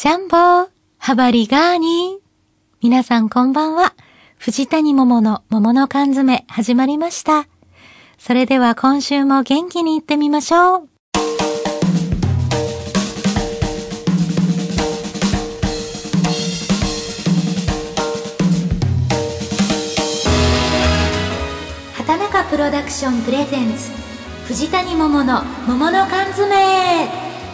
ジャンボハバリガーニ。皆さんこんばんは。藤谷桃の桃の缶詰始まりました。それでは今週も元気にいってみましょう。畑中プロダクションプレゼンツ藤谷桃の桃の缶詰。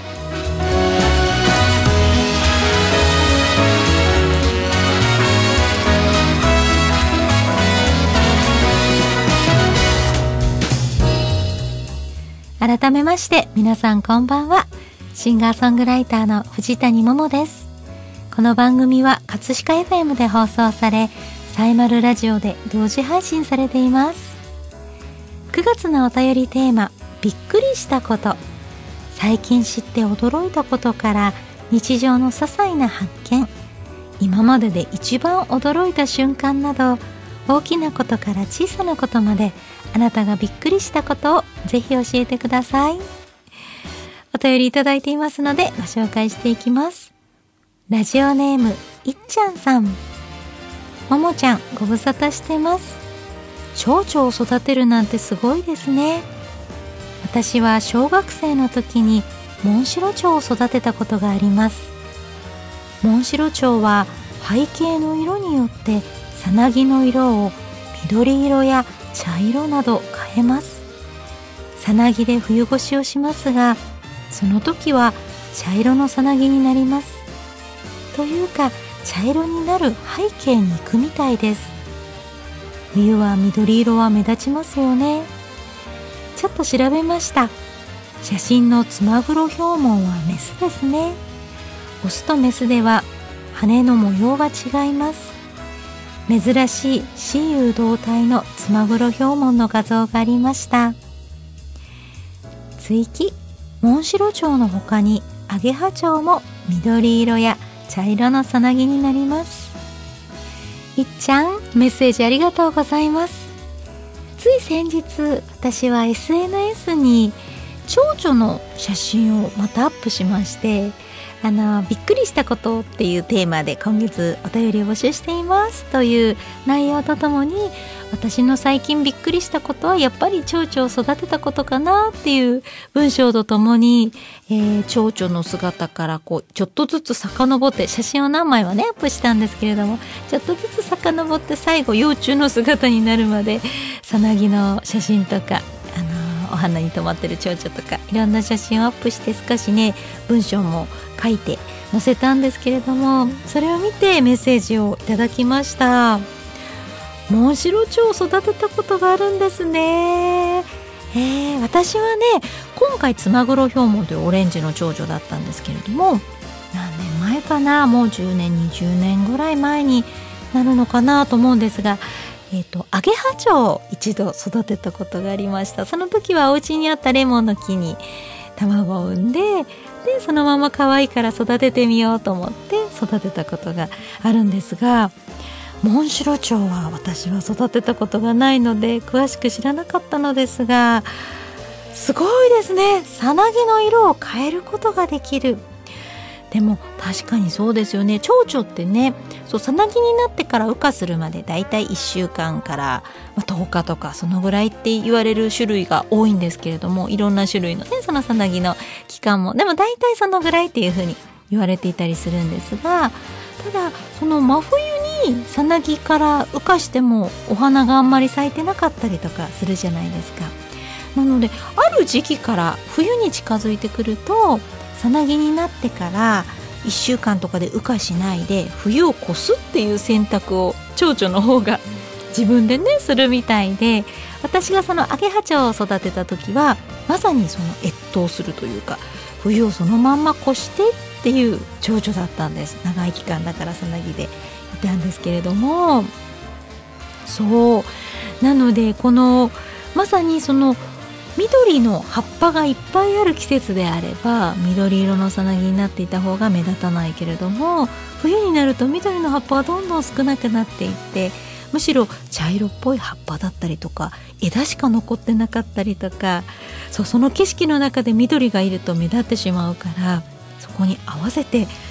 改めまして皆さんこんばんは。シンガーソングライターの藤谷桃です。この番組は葛飾 FM で放送され、サイマルラジオで同時配信されています。9月のお便りテーマ、びっくりしたこと、最近知って驚いたことから日常の些細な発見、今までで一番驚いた瞬間など、大きなことから小さなことまで、あなたがびっくりしたことをぜひ教えてください。お便りいただいていますのでご紹介していきます。ラジオネームいっちゃんさん。ももちゃんご無沙汰してます。蝶々を育てるなんてすごいですね。私は小学生の時にモンシロチョウを育てたことがあります。モンシロチョウは背景の色によってさなぎの色を緑色や茶色など変えます。さなぎで冬越しをしますが、その時は茶色のさなぎになります。というか茶色になる背景に行くみたいです。冬は緑色は目立ちますよね。ちょっと調べました。写真のツマグロヒョウモンはメスですね。オスとメスでは羽の模様が違います。珍しい雌雄同体のツマグロヒョウモンの画像がありました。追記、モンシロチョウの他にアゲハチョウも緑色や茶色のさなぎになります。いっちゃん、メッセージありがとうございます。つい先日、私は SNS に蝶々の写真をまたアップしまして、びっくりしたことっていうテーマで今月お便りを募集していますという内容とともに、私の最近びっくりしたことはやっぱり蝶々を育てたことかなっていう文章とともに、蝶々の姿からちょっとずつ遡って写真を何枚はねアップしたんですけれども、ちょっとずつ遡って最後幼虫の姿になるまでさなぎの写真とかお花に止まってる蝶々とかいろんな写真をアップして、少しね文章も書いて載せたんですけれども、それを見てメッセージをいただきました。モンシロチョウを育てたことがあるんですね。私はね今回ツマグロヒョウモンというオレンジの蝶々だったんですけれども、何年前かな、もう10年20年ぐらい前になるのかなと思うんですが、アゲハチョウを一度育てたことがありました。その時はお家にあったレモンの木に卵を産んで、でそのまま可愛いから育ててみようと思って育てたことがあるんですが、モンシロチョウは私は育てたことがないので詳しく知らなかったのですが、すごいですね。さなぎの色を変えることができる。でも確かにそうですよね。蝶々ってね、さなぎになってから羽化するまでだいたい1週間から10日とかそのぐらいって言われる種類が多いんですけれども、いろんな種類のねそのさなぎの期間もでもだいたいそのぐらいっていう風に言われていたりするんですが、ただその真冬にさなぎから羽化してもお花があんまり咲いてなかったりとかするじゃないですか。なのである時期から冬に近づいてくると、さなぎになってから1週間とかで羽化しないで冬を越すっていう選択を蝶々の方が自分でねするみたいで、私がそのアゲハチョウを育てた時はまさにその越冬するというか、冬をそのまんま越してっていう蝶々だったんです。長い期間だからさなぎでいたんですけれども、そうなのでこのまさにその緑の葉っぱがいっぱいある季節であれば緑色のさなぎになっていた方が目立たないけれども、冬になると緑の葉っぱはどんどん少なくなっていって、むしろ茶色っぽい葉っぱだったりとか枝しか残ってなかったりとか、その景色の中で緑がいると目立ってしまうから、そこに合わせて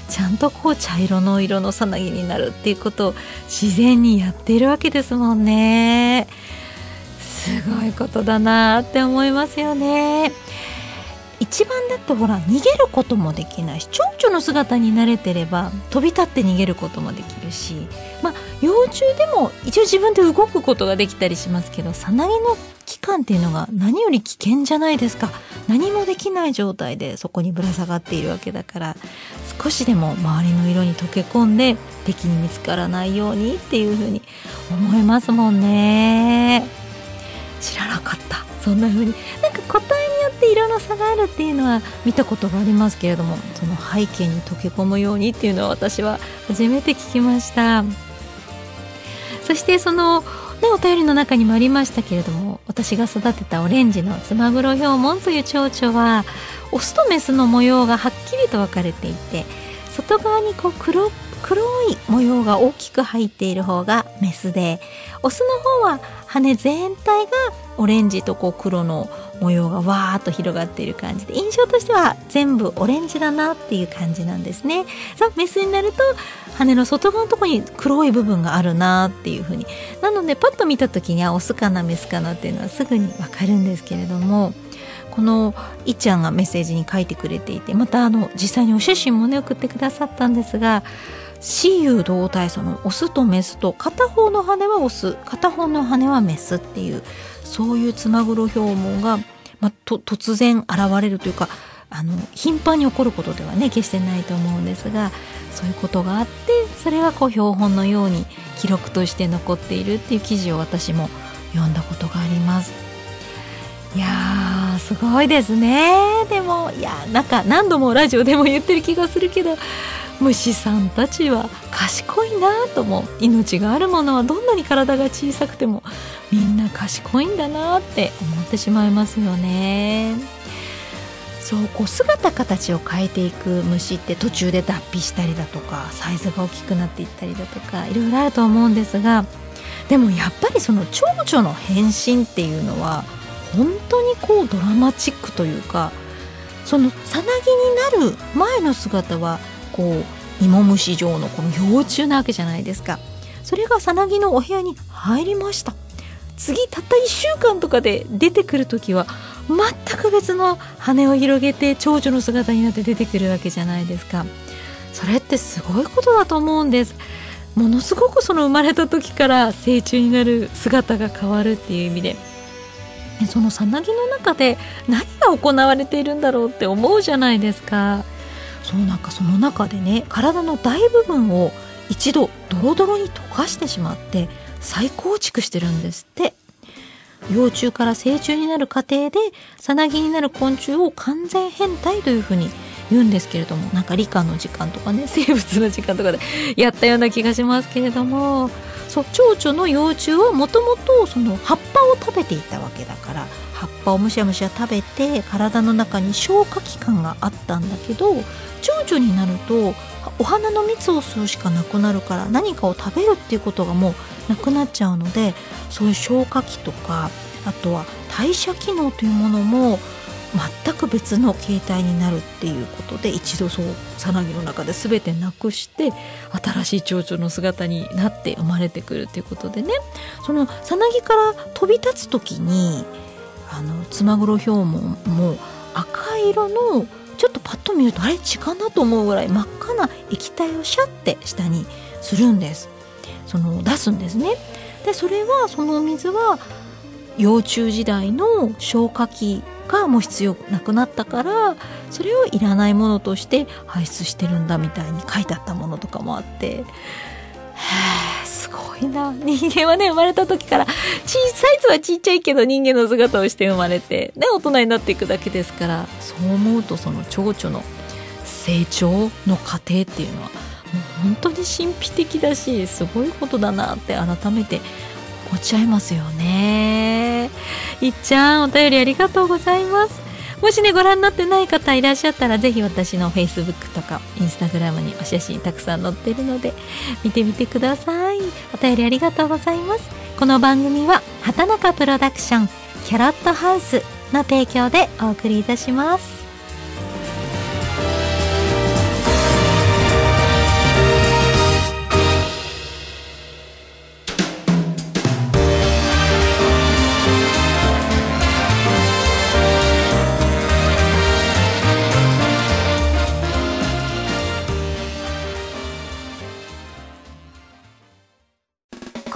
ちゃんとこう茶色の色のさなぎになるっていうことを自然にやっているわけですもんね。すごいことだなって思いますよね。一番だってほら逃げることもできないし、蝶々の姿に慣れてれば飛び立って逃げることもできるし、幼虫でも一応自分で動くことができたりしますけど、さなぎの期間っていうのが何より危険じゃないですか。何もできない状態でそこにぶら下がっているわけだから、少しでも周りの色に溶け込んで敵に見つからないようにっていうふうに思いますもんね。知らなかった。そんな風に個体によって色の差があるっていうのは見たことがありますけれども、その背景に溶け込むようにっていうのは私は初めて聞きました。そしてその、お便りの中にもありましたけれども、私が育てたオレンジのツマグロヒョウモンという蝶々はオスとメスの模様がはっきりと分かれていて、外側にこう黒い模様が大きく入っている方がメスで、オスの方は羽全体がオレンジとこう黒の模様がわーっと広がっている感じで、印象としては全部オレンジだなっていう感じなんですね。メスになると羽の外側のところに黒い部分があるなっていう風に、なのでパッと見た時にはオスかなメスかなっていうのはすぐにわかるんですけれども、このいっちゃんがメッセージに書いてくれていて、また実際にお写真もね送ってくださったんですが、雌雄同体、そのオスとメスと片方の羽はオス片方の羽はメスっていう、そういうツマグロヒョウモンが、突然現れるというか、頻繁に起こることではね決してないと思うんですが、そういうことがあって、それがこう標本のように記録として残っているっていう記事を私も読んだことがあります。いやーすごいですね。でも何度もラジオでも言ってる気がするけど、虫さんたちは賢いなとも、命があるものはどんなに体が小さくてもみんな賢いんだなって思ってしまいますよね。こう姿形を変えていく虫って途中で脱皮したりだとか、サイズが大きくなっていったりだとか、いろいろあると思うんですが、でもやっぱりその蝶々の変身っていうのは本当にこうドラマチックというか、そのさなぎになる前の姿はこう芋虫状のこの幼虫なわけじゃないですか。それがさなぎのお部屋に入りました。次たった1週間とかで出てくるときは全く別の羽を広げて蝶々の姿になって出てくるわけじゃないですか。それってすごいことだと思うんです。ものすごくその生まれた時から成虫になる姿が変わるっていう意味で、そのさなぎの中で何が行われているんだろうって思うじゃないですか。その中でね、体の大部分を一度ドロドロに溶かしてしまって再構築してるんですって。幼虫から成虫になる過程でさなぎになる昆虫を完全変態というふうに言うんですけれども、理科の時間とかね、生物の時間とかでやったような気がしますけれども、蝶々の幼虫はもともとその葉っぱを食べていたわけだから、葉っぱをむしゃむしゃ食べて体の中に消化器官があったんだけど、蝶々になるとお花の蜜を吸うしかなくなるから、何かを食べるっていうことがもうなくなっちゃうので、そういう消化器とか、あとは代謝機能というものも全く別の形態になるっていうことで、一度さなぎの中で全てなくして新しい蝶々の姿になって生まれてくるっていうことでね、そのさなぎから飛び立つ時にツマグロヒョウモンも赤色の、ちょっとパッと見るとあれ血かなと思うぐらい真っ赤な液体をシャッて下にするんです。出すんですね。でそれはそのお水は幼虫時代の消化器がもう必要なくなったから、それをいらないものとして排出してるんだみたいに書いてあったものとかもあって、すごいな。人間はね、生まれた時からサイズはちっちゃいけど人間の姿をして生まれて、大人になっていくだけですから、そう思うとその蝶々の成長の過程っていうのはもう本当に神秘的だし、すごいことだなって改めて思っちゃいますよね。いっちゃん、お便りありがとうございます。もしね、ご覧になってない方いらっしゃったら、ぜひ私の Facebook とか Instagram にお写真たくさん載ってるので見てみてください。お便りありがとうございます。この番組は畑中プロダクションキャロットハウスの提供でお送りいたします。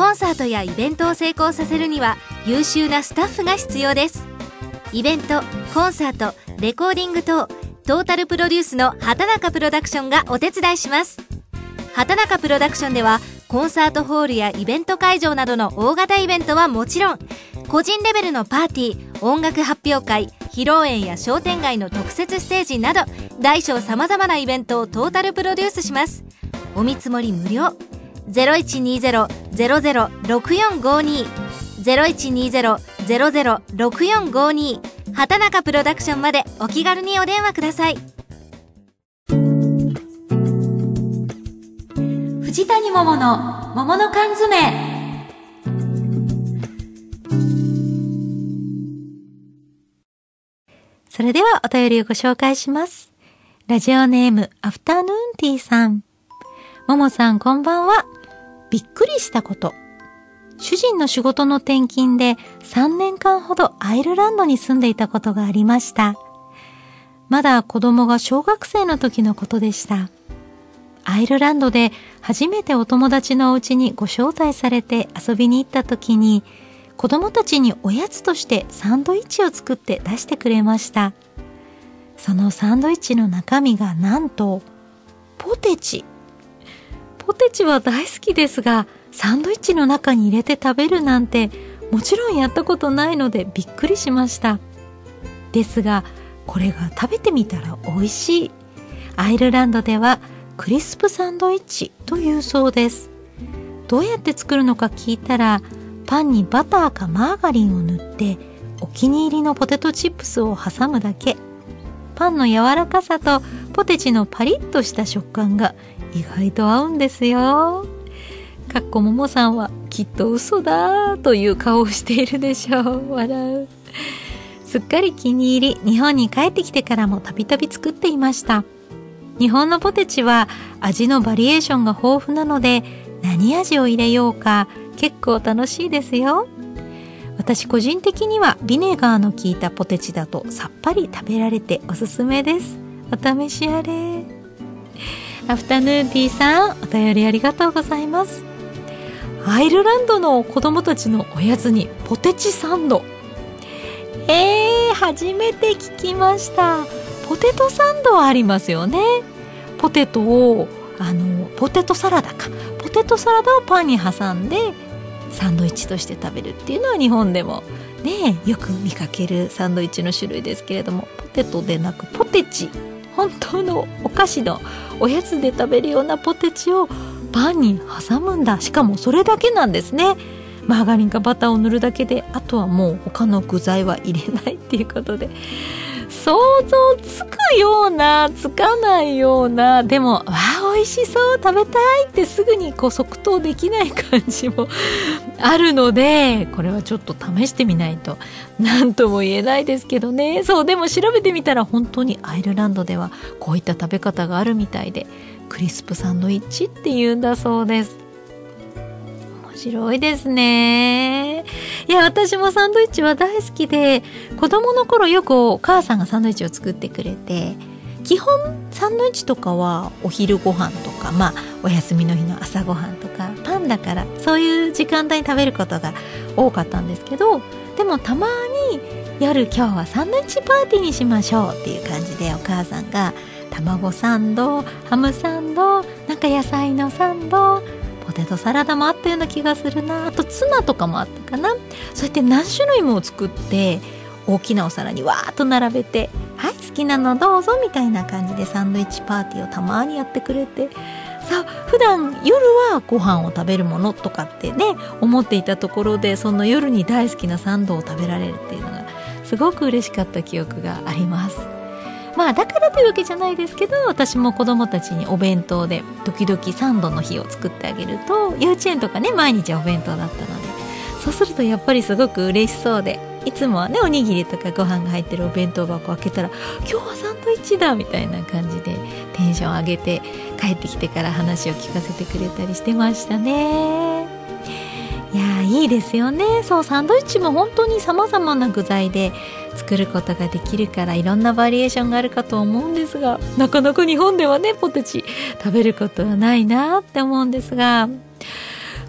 コンサートやイベントを成功させるには優秀なスタッフが必要です。イベント、コンサート、レコーディング等トータルプロデュースの畑中プロダクションがお手伝いします。畑中プロダクションではコンサートホールやイベント会場などの大型イベントはもちろん、個人レベルのパーティー、音楽発表会、披露宴や商店街の特設ステージなど大小様々なイベントをトータルプロデュースします。お見積もり無料。0120-006452 0120-006452 畑中プロダクションまでお気軽にお電話ください。 藤谷桃の桃の缶詰。それではお便りをご紹介します。ラジオネームアフタヌーンティーさん。ももさんこんばんは。びっくりしたこと。主人の仕事の転勤で3年間ほどアイルランドに住んでいたことがありました。まだ子供が小学生の時のことでした。アイルランドで初めてお友達のお家にご招待されて遊びに行った時に、子供たちにおやつとしてサンドイッチを作って出してくれました。そのサンドイッチの中身がなんとポテチ。ポテチは大好きですが、サンドイッチの中に入れて食べるなんてもちろんやったことないのでびっくりしました。ですがこれが食べてみたら美味しい。アイルランドではクリスプサンドイッチというそうです。どうやって作るのか聞いたら、パンにバターかマーガリンを塗ってお気に入りのポテトチップスを挟むだけ。パンの柔らかさとポテチのパリッとした食感が意外と合うんですよ。かっこももさんはきっと嘘だという顔をしているでしょう。笑う。すっかり気に入り、日本に帰ってきてからもたびたび作っていました。日本のポテチは味のバリエーションが豊富なので、何味を入れようか結構楽しいですよ。私個人的にはビネガーの効いたポテチだとさっぱり食べられておすすめです。お試しあれ。アフタヌーンティーさん、お便りありがとうございます。アイルランドの子供たちのおやつにポテチサンド。初めて聞きました。ポテトサンドはありますよね。ポテトをポテトサラダか。ポテトサラダをパンに挟んでサンドイッチとして食べるっていうのは日本でもねよく見かけるサンドイッチの種類ですけれども、ポテトでなくポテチ、本当のお菓子のおやつで食べるようなポテチをパンに挟むんだ。しかもそれだけなんですね。マーガリンかバターを塗るだけで、あとはもう他の具材は入れないっていうことで、想像つくようなつかないような、でも美味しそう、食べたいってすぐに即答できない感じもあるので、これはちょっと試してみないと何とも言えないですけどね。そう、でも調べてみたら本当にアイルランドではこういった食べ方があるみたいで、クリスプサンドイッチっていうんだそうです。面白いですね。いや、私もサンドイッチは大好きで、子供の頃よくお母さんがサンドイッチを作ってくれて、基本サンドイッチとかはお昼ご飯とか、お休みの日の朝ご飯とか、パンだからそういう時間帯に食べることが多かったんですけど、でもたまに夜今日はサンドイッチパーティーにしましょうっていう感じで、お母さんが卵サンド、ハムサンド、なんか野菜のサンド、ポテトサラダもあったような気がするな。あとツナとかもあったかな。そうやって何種類も作って大きなお皿にわーっと並べて、はい好きなのどうぞみたいな感じでサンドイッチパーティーをたまにやってくれて、さあ普段夜はご飯を食べるものとかってね思っていたところで、その夜に大好きなサンドを食べられるっていうのがすごく嬉しかった記憶があります。だからというわけじゃないですけど、私も子供たちにお弁当で時々サンドの日を作ってあげると、幼稚園とかね毎日お弁当だったので、そうするとやっぱりすごく嬉しそうで、いつもはねおにぎりとかご飯が入ってるお弁当箱を開けたら、今日はサンドイッチだみたいな感じでテンション上げて、帰ってきてから話を聞かせてくれたりしてましたね。いやいいですよね。そう、サンドイッチも本当に様々な具材で作ることができるから、いろんなバリエーションがあるかと思うんですが、なかなか日本ではねポテチ食べることはないなって思うんですが、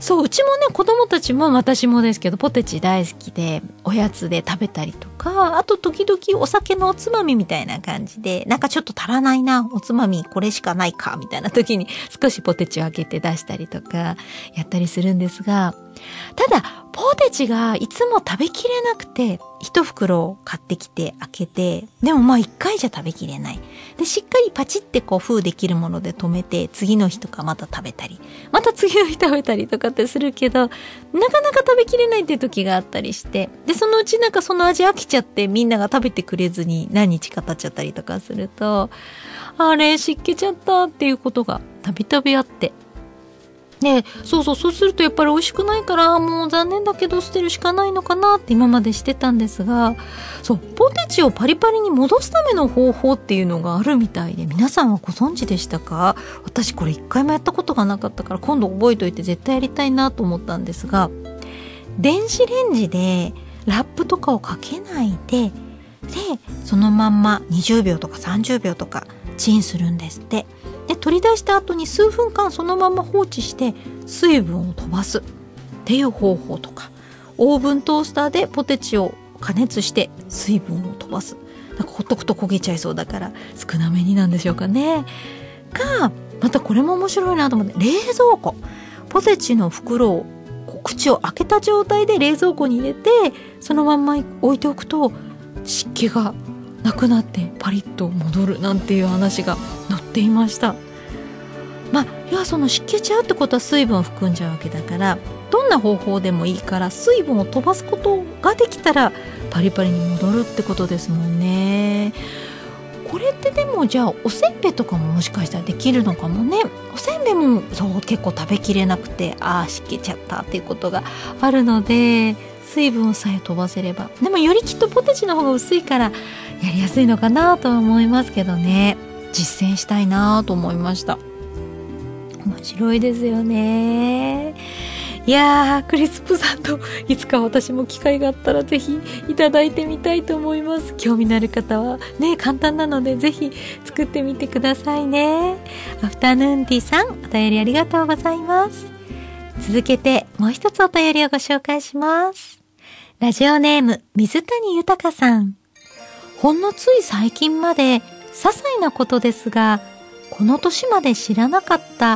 そう、うちもね、子供たちも私もですけどポテチ大好きで、おやつで食べたりとか、あと時々お酒のおつまみみたいな感じで、なんかちょっと足らないな、おつまみこれしかないかみたいな時に少しポテチを開けて出したりとかやったりするんですが、ただポテチがいつも食べきれなくて、一袋買ってきて開けて、でもまあ一回じゃ食べきれないで、しっかりパチってこう封できるもので止めて、次の日とかまた食べたり、また次の日食べたりとかってするけど、なかなか食べきれないっていう時があったりして、でそのうちなんかその味飽きちゃってみんなが食べてくれずに何日か経っちゃったりとかすると、あれ湿気ちゃったっていうことがたびたびあって、で、そうするとやっぱり美味しくないから、もう残念だけど捨てるしかないのかなって今までしてたんですが、そう、ポテチをパリパリに戻すための方法っていうのがあるみたいで、皆さんはご存知でしたか？私これ一回もやったことがなかったから、今度覚えといて絶対やりたいなと思ったんですが、電子レンジでラップとかをかけないで、そのまんま20秒とか30秒とかチンするんですって。で、取り出した後に数分間そのまま放置して水分を飛ばすっていう方法とか、オーブントースターでポテチを加熱して水分を飛ばす。なんかほっとくと焦げちゃいそうだから少なめになんでしょうかね。またこれも面白いなと思って、冷蔵庫、ポテチの袋を口を開けた状態で冷蔵庫に入れて、そのまんま置いておくと湿気がなくなってパリッと戻るなんていう話が載っていました。要はその湿気ちゃうってことは水分を含んじゃうわけだから、どんな方法でもいいから水分を飛ばすことができたらパリパリに戻るってことですもんね。これってでもじゃあおせんべいとかももしかしたらできるのかもね。おせんべいもそう結構食べきれなくて、湿気ちゃったっていうことがあるので、水分さえ飛ばせれば。でもよりきっとポテチの方が薄いからやりやすいのかなとは思いますけどね。実践したいなと思いました。面白いですよね。いやー、クリスプさんといつか私も機会があったらぜひいただいてみたいと思います。興味のある方はね、簡単なのでぜひ作ってみてくださいね。アフタヌーンティーさん、お便りありがとうございます。続けてもう一つお便りをご紹介します。ラジオネーム水谷豊さん。ほんのつい最近まで些細なことですが、この年まで知らなかった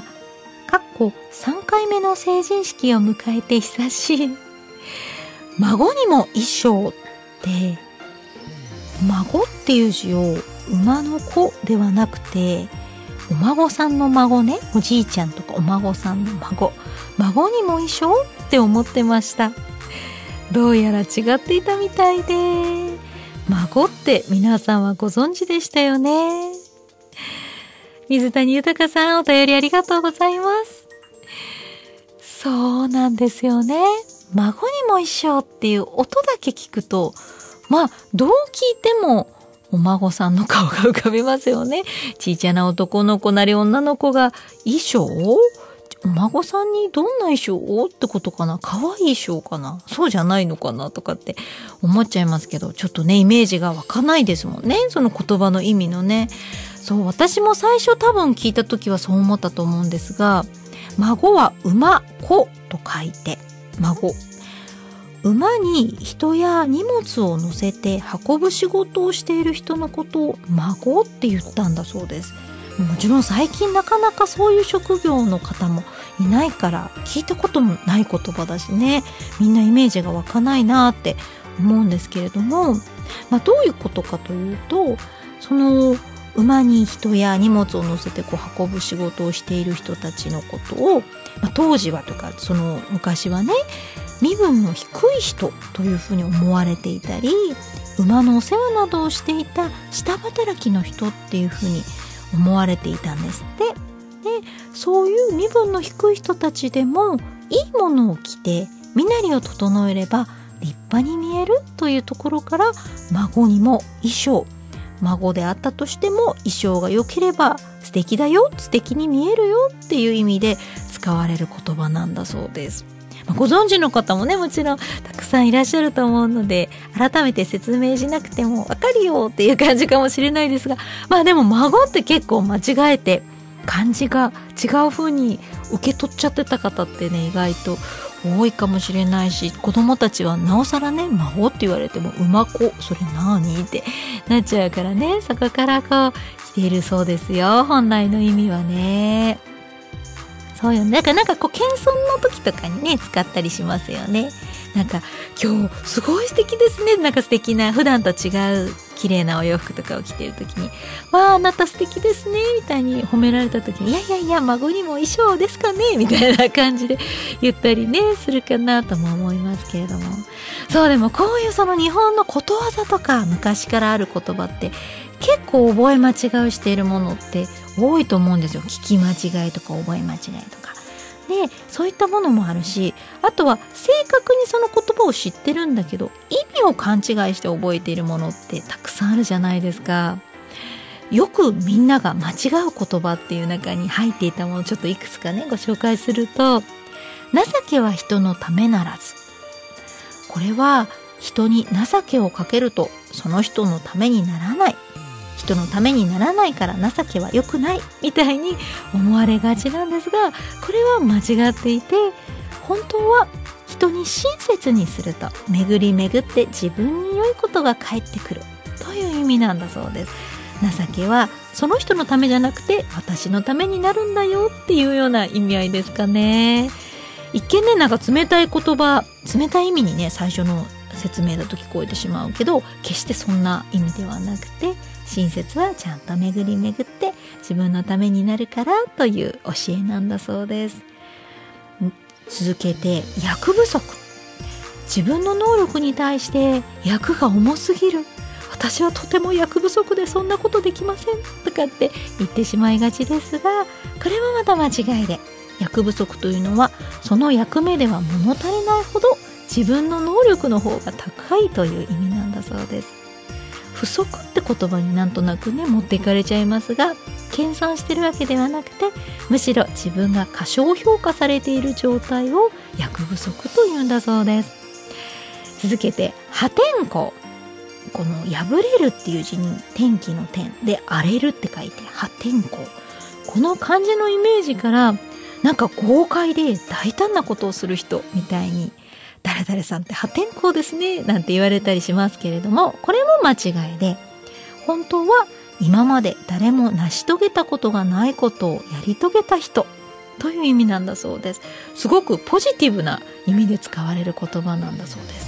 3回目の成人式を迎えて久しい孫にも衣装って、孫っていう字を馬の子ではなくてお孫さんの孫ね、おじいちゃんとかお孫さんの孫にも衣装って思ってました。どうやら違っていたみたいで、孫って皆さんはご存知でしたよね。水谷豊さん、お便りありがとうございます。そうなんですよね。孫にも衣装っていう音だけ聞くと、どう聞いてもお孫さんの顔が浮かびますよね。ちいちゃな男の子なり女の子が衣装？お孫さんにどんな衣装ってことかな？可愛い衣装かな？そうじゃないのかなとかって思っちゃいますけど、ちょっとね、イメージが湧かないですもんね。その言葉の意味のね。そう、私も最初多分聞いた時はそう思ったと思うんですが、孫は馬、子と書いて孫。馬に人や荷物を乗せて運ぶ仕事をしている人のことを孫って言ったんだそうです。もちろん最近なかなかそういう職業の方もいないから聞いたこともない言葉だしね、みんなイメージが湧かないなって思うんですけれども、どういうことかというと、その馬に人や荷物を乗せて運ぶ仕事をしている人たちのことを、当時はとかその昔はね、身分の低い人というふうに思われていたり、馬のお世話などをしていた下働きの人っていうふうに思われていたんですって。で、そういう身分の低い人たちでもいいものを着て身なりを整えれば立派に見えるというところから、孫にも衣装、孫であったとしても衣装が良ければ素敵だよ、素敵に見えるよっていう意味で使われる言葉なんだそうです。ご存知の方もね、もちろんたくさんいらっしゃると思うので、改めて説明しなくてもわかるよっていう感じかもしれないですが、でも孫って結構間違えて漢字が違う風に受け取っちゃってた方ってね意外と多いかもしれないし、子供たちはなおさらね、魔法って言われても馬子それ何ってなっちゃうからね、そこからこう来ているそうですよ、本来の意味はね。そうよね。なんかこう謙遜の時とかにね使ったりしますよね。なんか今日すごい素敵ですね、なんか素敵な普段と違う綺麗なお洋服とかを着ている時に、わああなた素敵ですねみたいに褒められた時に、いや孫にも衣装ですかねみたいな感じで言ったりねするかなとも思いますけれども、そうでもこういうその日本のことわざとか昔からある言葉って結構覚え間違いしているものって多いと思うんですよ。聞き間違いとか覚え間違いとかで、そういったものもあるし、あとは正確にその言葉を知ってるんだけど意味を勘違いして覚えているものってたくさんあるじゃないですか。よくみんなが間違う言葉っていう中に入っていたものをちょっといくつかねご紹介すると、情けは人のためならず、これは人に情けをかけるとその人のためにならない、人のためにならないから情けは良くないみたいに思われがちなんですが、これは間違っていて、本当は人に親切にすると巡り巡って自分に良いことが返ってくるという意味なんだそうです。情けはその人のためじゃなくて私のためになるんだよっていうような意味合いですかね。一見ねなんか冷たい言葉、冷たい意味にね最初の説明だと聞こえてしまうけど、決してそんな意味ではなくて、親切はちゃんと巡り巡って自分のためになるからという教えなんだそうです。続けて役不足、自分の能力に対して役が重すぎる、私はとても役不足でそんなことできませんとかって言ってしまいがちですが、これはまた間違いで、役不足というのはその役目では物足りないほど自分の能力の方が高いという意味なんだそうです。不足って言葉になんとなくね持っていかれちゃいますが、謙遜してるわけではなくて、むしろ自分が過小評価されている状態を役不足というんだそうです。続けて破天荒、この破れるっていう字に天気の天で荒れるって書いて破天荒、この漢字のイメージからなんか豪快で大胆なことをする人みたいに、誰々さんって破天荒ですねなんて言われたりしますけれども、これも間違いで、本当は今まで誰も成し遂げたことがないことをやり遂げた人という意味なんだそうです。すごくポジティブな意味で使われる言葉なんだそうです。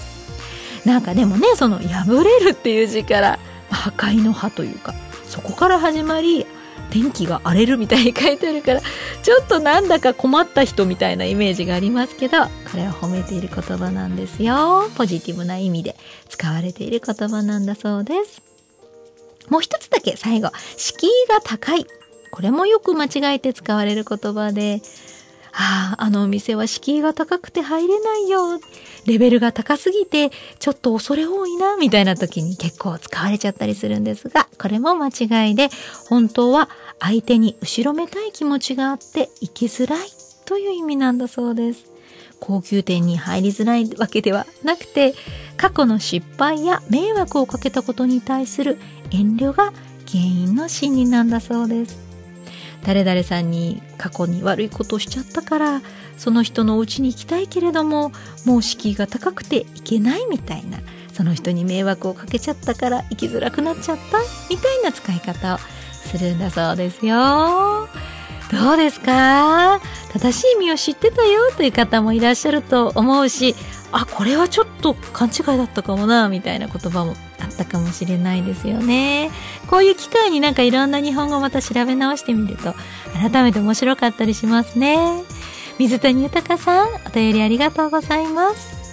なんかでもね、その破れるっていう字から破壊の破というか、そこから始まり天気が荒れるみたいに書いてあるから、ちょっとなんだか困った人みたいなイメージがありますけど、これは褒めている言葉なんですよ。ポジティブな意味で使われている言葉なんだそうです。もう一つだけ最後、敷居が高い、これもよく間違えて使われる言葉で、あのお店は敷居が高くて入れないよ、レベルが高すぎてちょっと恐れ多いなみたいな時に結構使われちゃったりするんですが、これも間違いで、本当は相手に後ろめたい気持ちがあって生きづらいという意味なんだそうです。高級店に入りづらいわけではなくて、過去の失敗や迷惑をかけたことに対する遠慮が原因の真理なんだそうです。誰々さんに過去に悪いことをしちゃったから、その人のお家に行きたいけれどももう敷居が高くて行けないみたいな、その人に迷惑をかけちゃったから行きづらくなっちゃったみたいな使い方をするんだそうですよ。どうですか？正しい意味を知ってたよという方もいらっしゃると思うし、これはちょっと勘違いだったかもなみたいな言葉もあったかもしれないですよね。こういう機会になんかいろんな日本語をまた調べ直してみると改めて面白かったりしますね。水谷豊さん、お便りありがとうございます。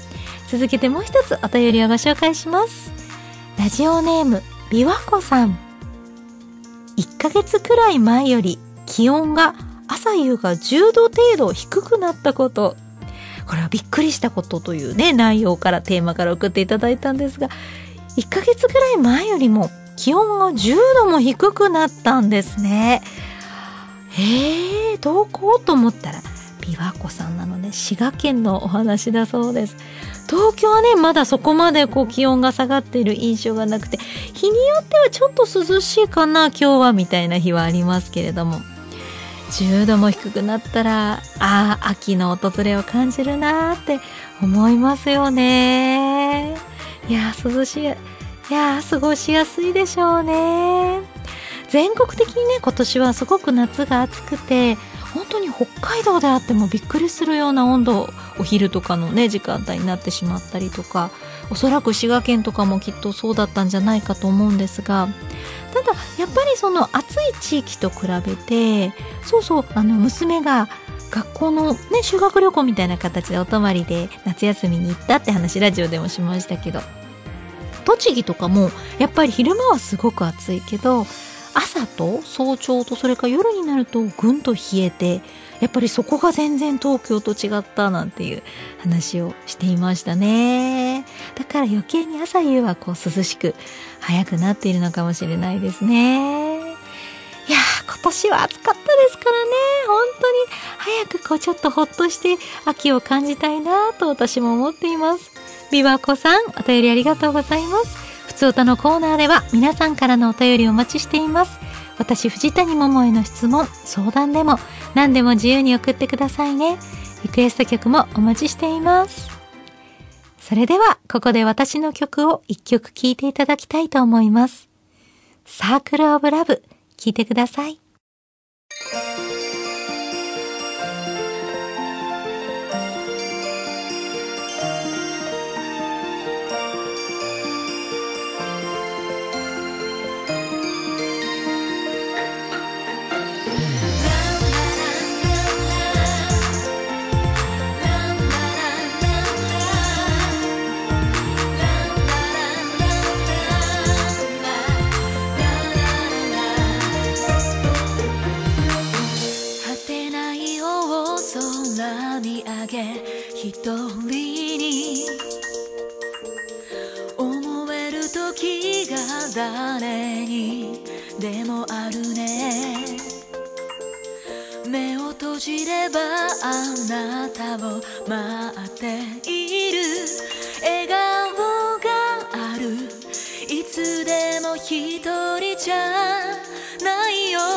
続けてもう一つお便りをご紹介します。ラジオネームびわこさん。1ヶ月くらい前より気温が朝夕が10度程度低くなったこと、これはびっくりしたことというね内容からテーマから送っていただいたんですが、1ヶ月くらい前よりも気温が10度も低くなったんですね。どこと思ったらびわこさんなので滋賀県のお話だそうです。東京はねまだそこまで気温が下がっている印象がなくて、日によってはちょっと涼しいかな今日はみたいな日はありますけれども、 10度も低くなったら秋の訪れを感じるなって思いますよね。いや涼しい、過ごしやすいでしょうね。全国的にね今年はすごく夏が暑くて、本当に北海道であってもびっくりするような温度、お昼とかのね時間帯になってしまったりとか、おそらく滋賀県とかもきっとそうだったんじゃないかと思うんですが、ただやっぱりその暑い地域と比べて、娘が学校のね修学旅行みたいな形でお泊まりで夏休みに行ったって話ラジオでもしましたけど、栃木とかもやっぱり昼間はすごく暑いけど、朝と早朝とそれから夜になるとぐんと冷えて、やっぱりそこが全然東京と違ったなんていう話をしていましたね。だから余計に朝夕は涼しく早くなっているのかもしれないですね。いや今年は暑かったですからね、本当に早くちょっとほっとして秋を感じたいなと私も思っています。美和子さん、お便りありがとうございます。ふつおたのコーナーでは皆さんからのお便りをお待ちしています。私藤谷桃への質問、相談でも何でも自由に送ってくださいね。リクエスト曲もお待ちしています。それではここで私の曲を一曲聴いていただきたいと思います。サークルオブラブ、聴いてください。 一人に思える時が誰にでもあるね。目を閉じればあなたを待っている。笑顔がある。いつでも一人じゃないよ。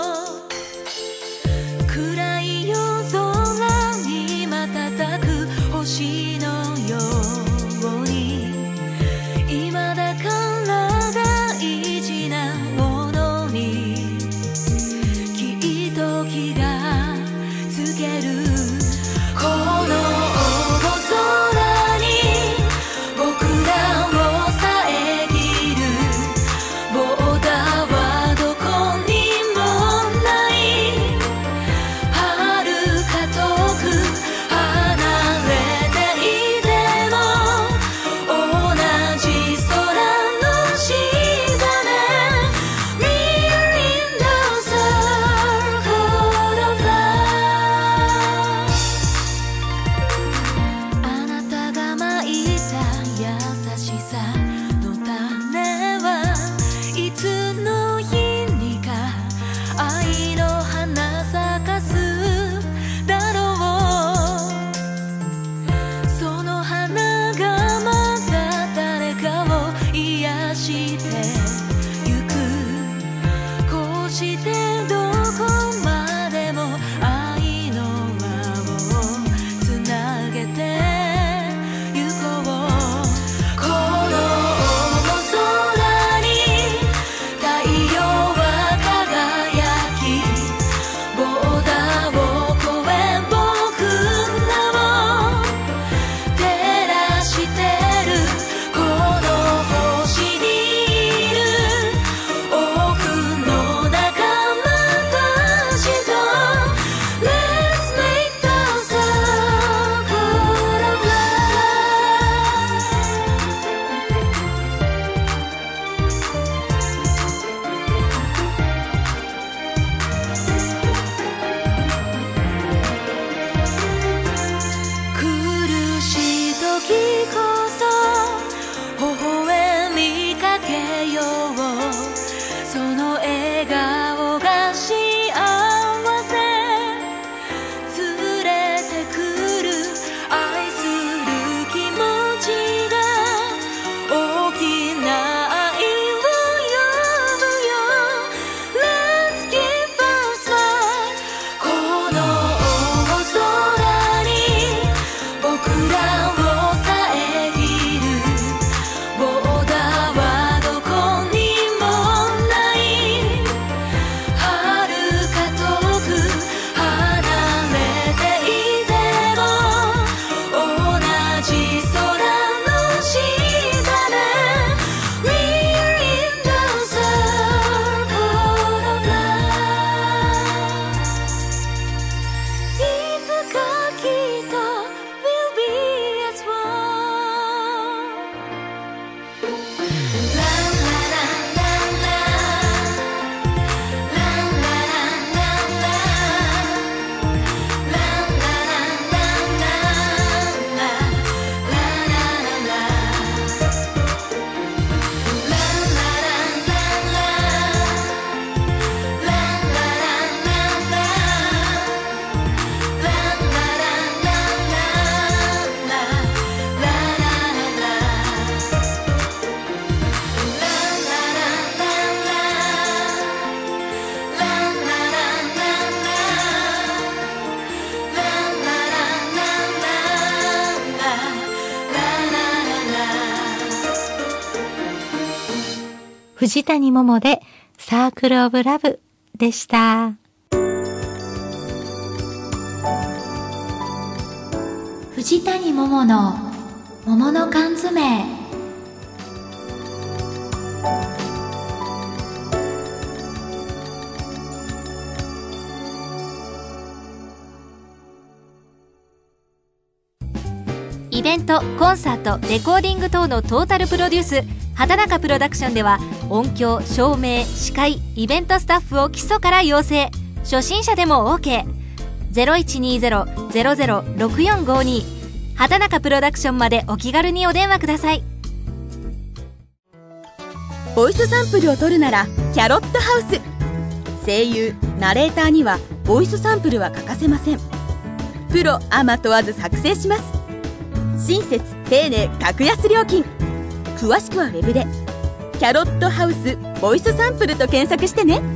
暗い夜空に瞬く星のように、今だから大事なものにきっと気がつける。この大空に僕らを遮るボーダーはどこにもない遥か遠く離れていても同じ空の下で We're in the circle of love 藤谷桃でサークルオブラブでした。藤谷桃の桃の缶詰。 イベント、コンサート、レコーディング等のトータルプロデュース、畑中プロダクションでは音響、照明、司会、イベントスタッフを基礎から養成。初心者でも OK。 0120-006452 畑中プロダクションまでお気軽にお電話ください。 ボイスサンプルを取るならキャロットハウス。声優、ナレーターにはボイスサンプルは欠かせません。プロアマ問わず作成します。親切丁寧格安料金。詳しくはウェブでキャロットハウスボイスサンプルと検索してね。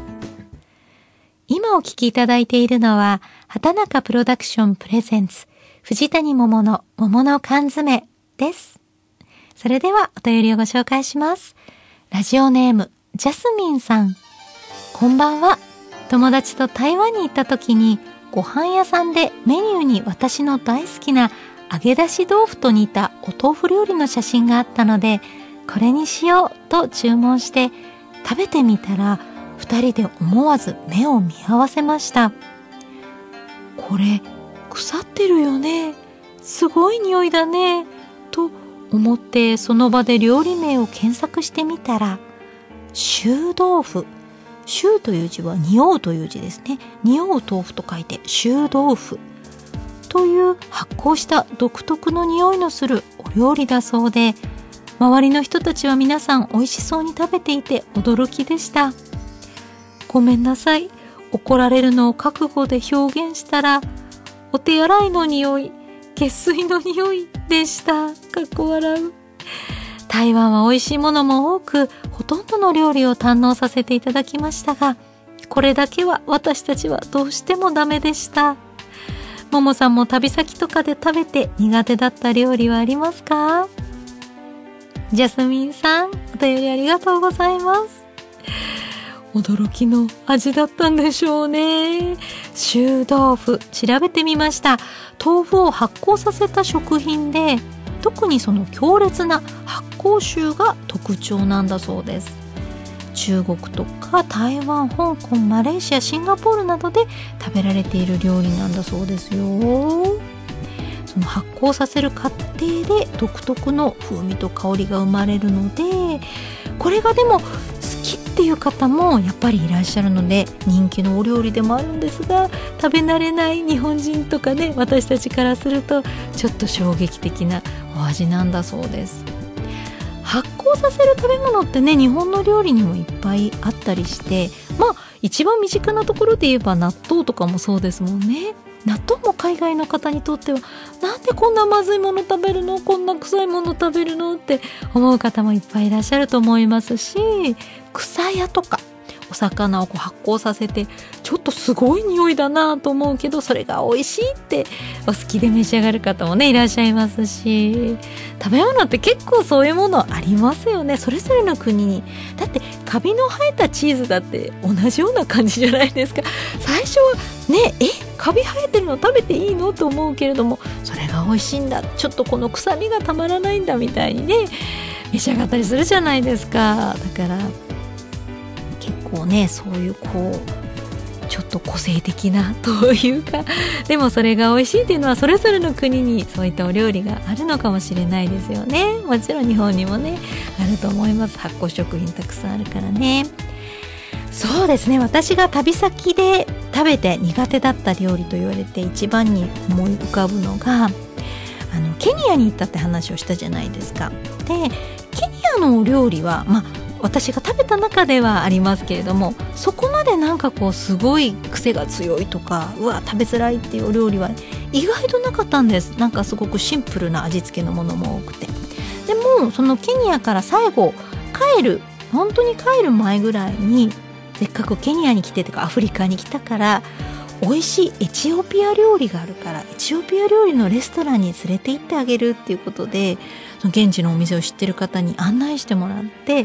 今お聞きいただいているのは畑中プロダクションプレゼンツ藤谷桃の桃の缶詰です。それではお便りをご紹介します。ラジオネームジャスミンさん、こんばんは。友達と台湾に行った時にご飯屋さんでメニューに私の大好きな揚げ出し豆腐と似たお豆腐料理の写真があったので、これにしようと注文して食べてみたら、2人で思わず目を見合わせました。これ腐ってるよね、すごい匂いだねと思ってその場で料理名を検索してみたら、臭豆腐、臭という字は匂うという字ですね。匂う豆腐と書いて臭豆腐という発酵した独特の匂いのするお料理だそうで、周りの人たちは皆さん美味しそうに食べていて驚きでした。ごめんなさい、怒られるのを覚悟で表現したらお手洗いの匂い、下水の匂いでした。かっこ笑う。台湾は美味しいものも多く、ほとんどの料理を堪能させていただきましたが、これだけは私たちはどうしてもダメでした。ももさんも旅先とかで食べて苦手だった料理はありますか？ジャスミンさん、お便りありがとうございます。驚きの味だったんでしょうね。臭豆腐、調べてみました。豆腐を発酵させた食品で、特にその強烈な発酵臭が特徴なんだそうです。中国とか台湾、香港、マレーシア、シンガポールなどで食べられている料理なんだそうですよ。その発酵させる過程で独特の風味と香りが生まれるので、これがでも好きっていう方もやっぱりいらっしゃるので人気のお料理でもあるんですが、食べ慣れない日本人とかね、私たちからするとちょっと衝撃的なお味なんだそうです。発酵させる食べ物ってね、日本の料理にもいっぱいあったりして、一番身近なところで言えば納豆とかもそうですもんね。納豆も海外の方にとっては、なんでこんなまずいもの食べるの、こんな臭いもの食べるのって思う方もいっぱいいらっしゃると思いますし、草屋とかお魚を発酵させてちょっとすごい匂いだなと思うけど、それが美味しいってお好きで召し上がる方もねいらっしゃいますし、食べ物って結構そういうものありますよね。それぞれの国に。だってカビの生えたチーズだって同じような感じじゃないですか。最初はね、カビ生えてるの食べていいのと思うけれども、それが美味しいんだ、ちょっとこの臭みがたまらないんだみたいにね召し上がったりするじゃないですか。だから結構ね、そういうちょっと個性的なというか、でもそれが美味しいっていうのはそれぞれの国にそういったお料理があるのかもしれないですよね。もちろん日本にもねあると思います。発酵食品たくさんあるからね。そうですね、私が旅先で食べて苦手だった料理と言われて一番に思い浮かぶのが、ケニアに行ったって話をしたじゃないですか。でケニアのお料理は私が食べた中ではありますけれども、そこまでなんかすごい癖が強いとか、うわ食べづらいっていうお料理は意外となかったんです。なんかすごくシンプルな味付けのものも多くて、でもそのケニアから最後本当に帰る前ぐらいに、せっかくケニアに来てとかアフリカに来たから美味しいエチオピア料理があるから、エチオピア料理のレストランに連れて行ってあげるっていうことで、その現地のお店を知ってる方に案内してもらって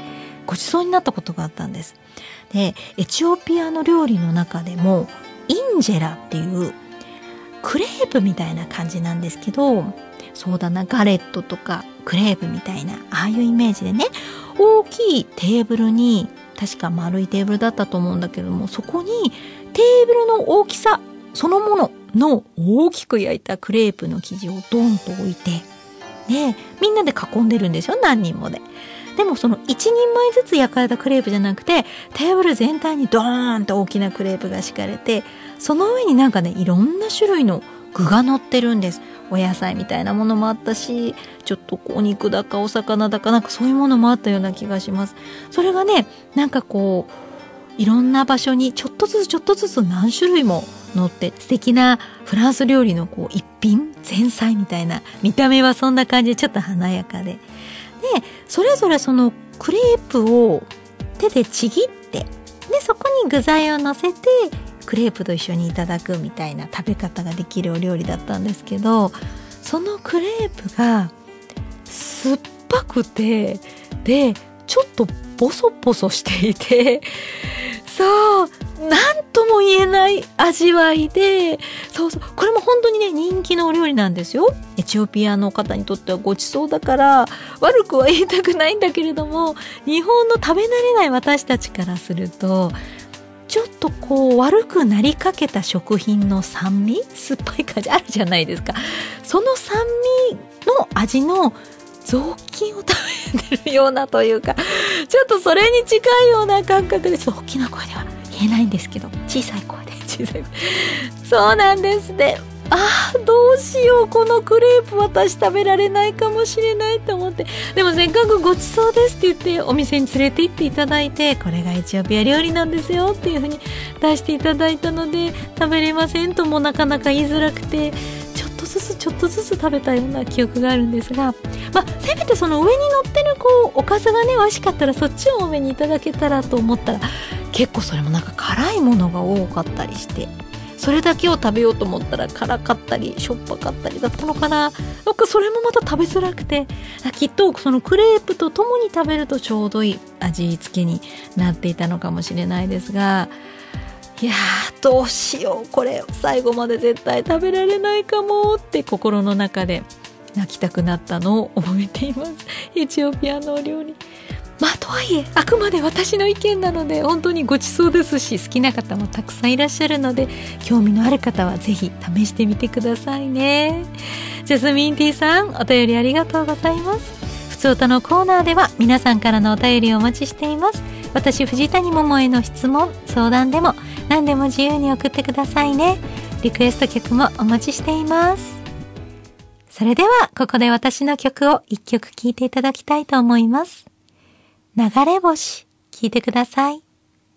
ごちそうになったことがあったんです。で、エチオピアの料理の中でもインジェラっていうクレープみたいな感じなんですけど、そうだな、ガレットとかクレープみたいな、ああいうイメージでね、大きいテーブルに、確か丸いテーブルだったと思うんだけども、そこにテーブルの大きさそのものの大きく焼いたクレープの生地をドンと置いて、でみんなで囲んでるんですよ、何人もで。でもその一人前ずつ焼かれたクレープじゃなくて、テーブル全体にドーンと大きなクレープが敷かれて、その上になんかね、いろんな種類の具が乗ってるんです。お野菜みたいなものもあったし、ちょっとお肉だかお魚だかなんかそういうものもあったような気がします。それがね、なんかこういろんな場所にちょっとずつ何種類も乗って、素敵なフランス料理のこう一品前菜みたいな、見た目はそんな感じでちょっと華やかで、でそれぞれそのクレープを手でちぎって、でそこに具材を乗せてクレープと一緒にいただくみたいな食べ方ができるお料理だったんですけど、そのクレープが酸っぱくて、でちょっとボソボソしていて、そうなんとも言えない味わいで、そうこれも本当にね、人気のお料理なんですよ。エチオピアの方にとってはごちそうだから悪くは言いたくないんだけれども、日本の食べ慣れない私たちからするとちょっとこう悪くなりかけた食品の酸味、酸っぱい感じあるじゃないですか。その酸味の味の雑巾を食べてるようなというか、ちょっとそれに近いような感覚です。大きな声では言えないんですけど、小さい声でそうなんですね。どうしよう、このクレープ私食べられないかもしれないと思って、でもせっかくごちそうですって言ってお店に連れて行っていただいて、これがエチオピア料理なんですよっていう風に出していただいたので、食べれませんともなかなか言いづらくて、ちょっとずつ食べたような記憶があるんですが、せめてその上に乗ってるこうおかずがね、美味しかったらそっちを多めにいただけたらと思ったら、結構それもなんか辛いものが多かったりして、それだけを食べようと思ったら辛かったりしょっぱかったりだったのかな。なんかそれもまた食べづらくて、きっとそのクレープとともに食べるとちょうどいい味付けになっていたのかもしれないですが、いやーどうしよう、これ最後まで絶対食べられないかもって心の中で泣きたくなったのを覚えています。エチオピアのお料理、とはいえあくまで私の意見なので、本当にごちそうですし、好きな方もたくさんいらっしゃるので、興味のある方はぜひ試してみてくださいね。ジャスミンティーさん、お便りありがとうございます。ふつおたのコーナーでは皆さんからのお便りをお待ちしています。私藤谷桃への質問、相談でも何でも自由に送ってくださいね。リクエスト曲もお待ちしています。それではここで私の曲を一曲聴いていただきたいと思います。流れ星、聴いてください。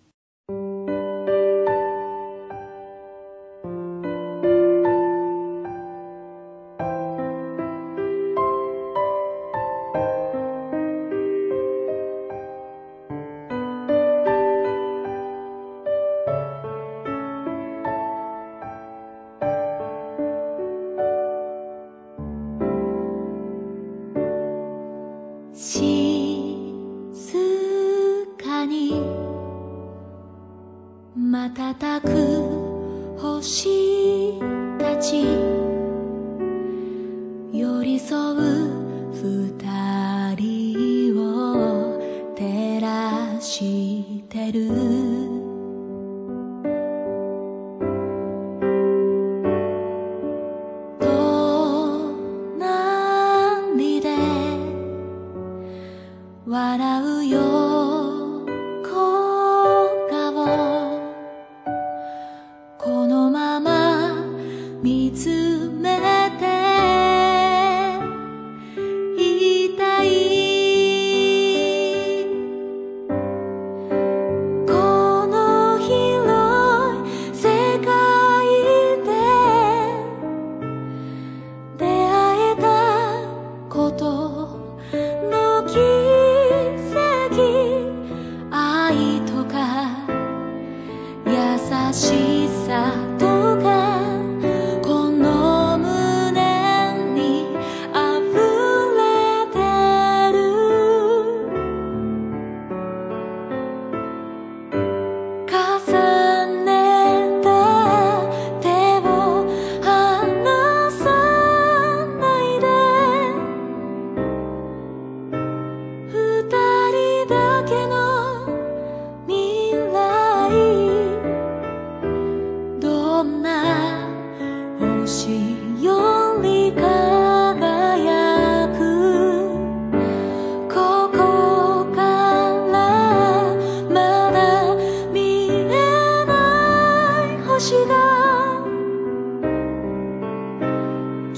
瞬く星たち、寄り添う二人を照らしてる。隣で笑う横顔、このまま見つめていたい。この広い世界で出会えたことの奇跡、愛とか優しさとか、この胸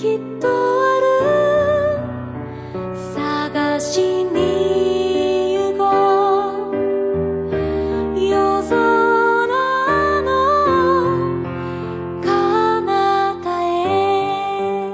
きっとある探しに行こう夜空の彼方へ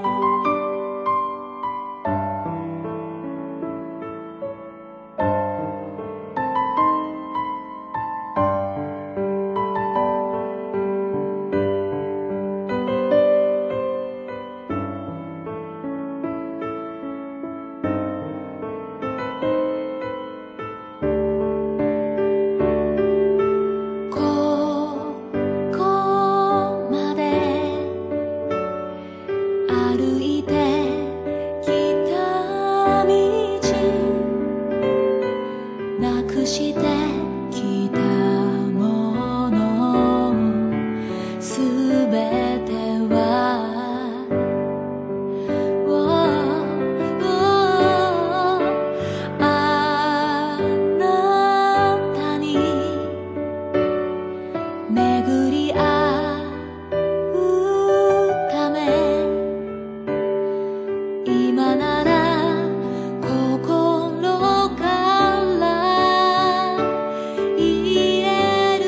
ここまで歩いてきた道なくしてきたものすべてはあなたに巡り合うため今なら心から言える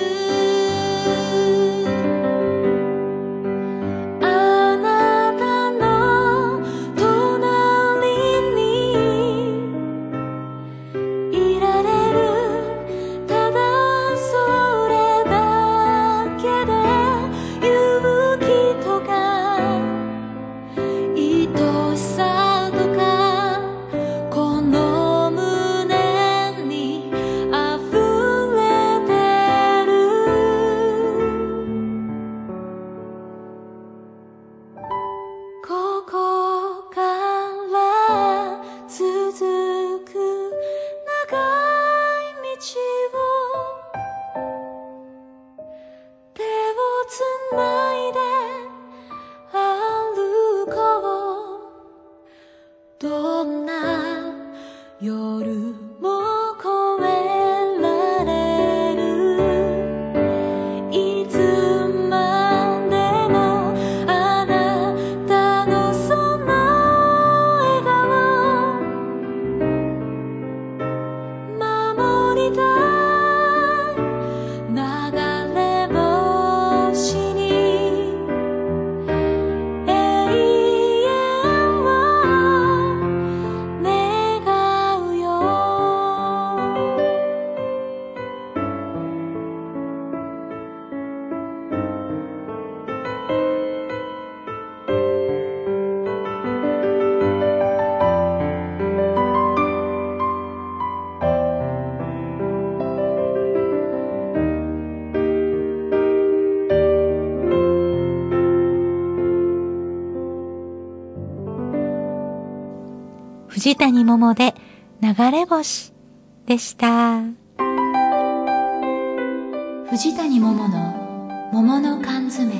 あなたの隣にいられるただそれだけで勇気とか愛しさとかこの胸に溢れてるここから続く長い道を手をつないで歩こうどんな夜も越えられるいつまでもあなたのその笑顔守りたい流れ星に永遠を願うよ藤谷桃で流れ星でした。藤谷桃の桃の缶詰。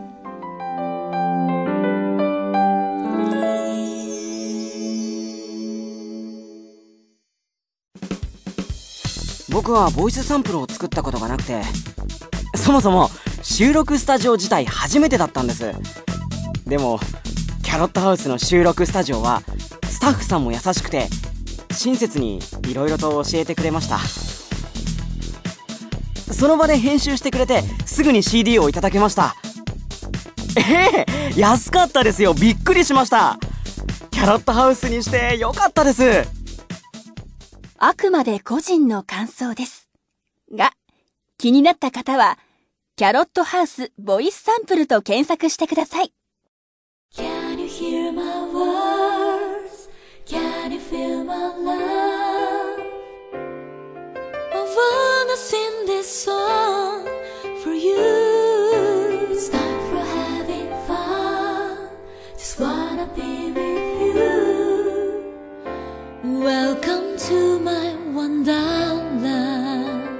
僕はボイスサンプルを作ったことがなくて、そもそも収録スタジオ自体初めてだったんです。でもキャロットハウスの収録スタジオはスタッフさんも優しくて親切にいろいろと教えてくれました。その場で編集してくれてすぐに CD をいただけました。安かったですよ。びっくりしました。キャロットハウスにしてよかったです。 あくまで個人の感想ですが、気になった方はキャロットハウスボイスサンプルと検索してください。 Can you hear my words? Can you feel my love? I wanna sing this song for you. It's time for having fun. Just wanna be with you. Welcome to my wonderland.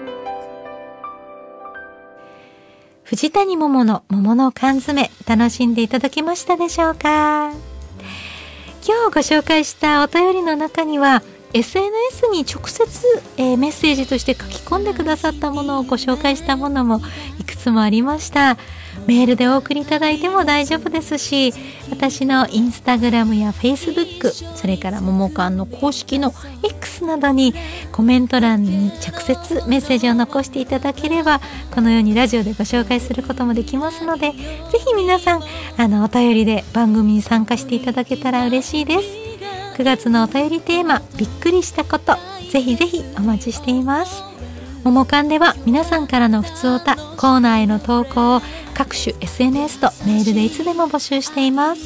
藤谷桃の桃の缶詰、楽しんでいただけましたでしょうか。今日ご紹介したお便りの中には SNS に直接、メッセージとして書き込んでくださったものをご紹介したものもいくつもありました。メールでお送りいただいても大丈夫ですし、私のインスタグラムやフェイスブック、それからももかんの公式の X などにコメント欄に直接メッセージを残していただければ、このようにラジオでご紹介することもできますので、ぜひ皆さんお便りで番組に参加していただけたら嬉しいです。9月のお便りテーマ、びっくりしたこと、ぜひぜひお待ちしています。ももかんでは皆さんからのふつおた、コーナーへの投稿を各種 SNS とメールでいつでも募集しています。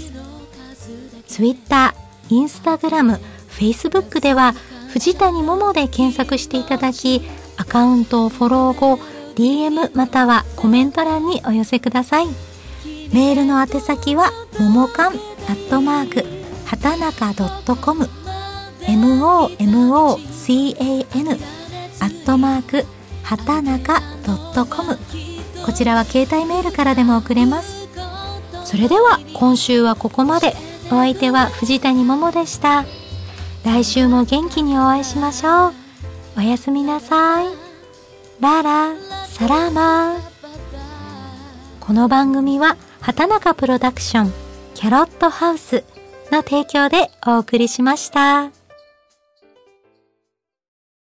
Twitter、Instagram、Facebook では藤谷ももで検索していただき、アカウントをフォロー後 DM またはコメント欄にお寄せください。メールの宛先はももかんはたなか .com momocanはたなか .com、 こちらは携帯メールからでも送れます。それでは今週はここまで。お相手は藤谷ももでした。来週も元気にお会いしましょう。おやすみなさい。ララサラーマー。この番組は畑中プロダクションキャロットハウスの提供でお送りしました。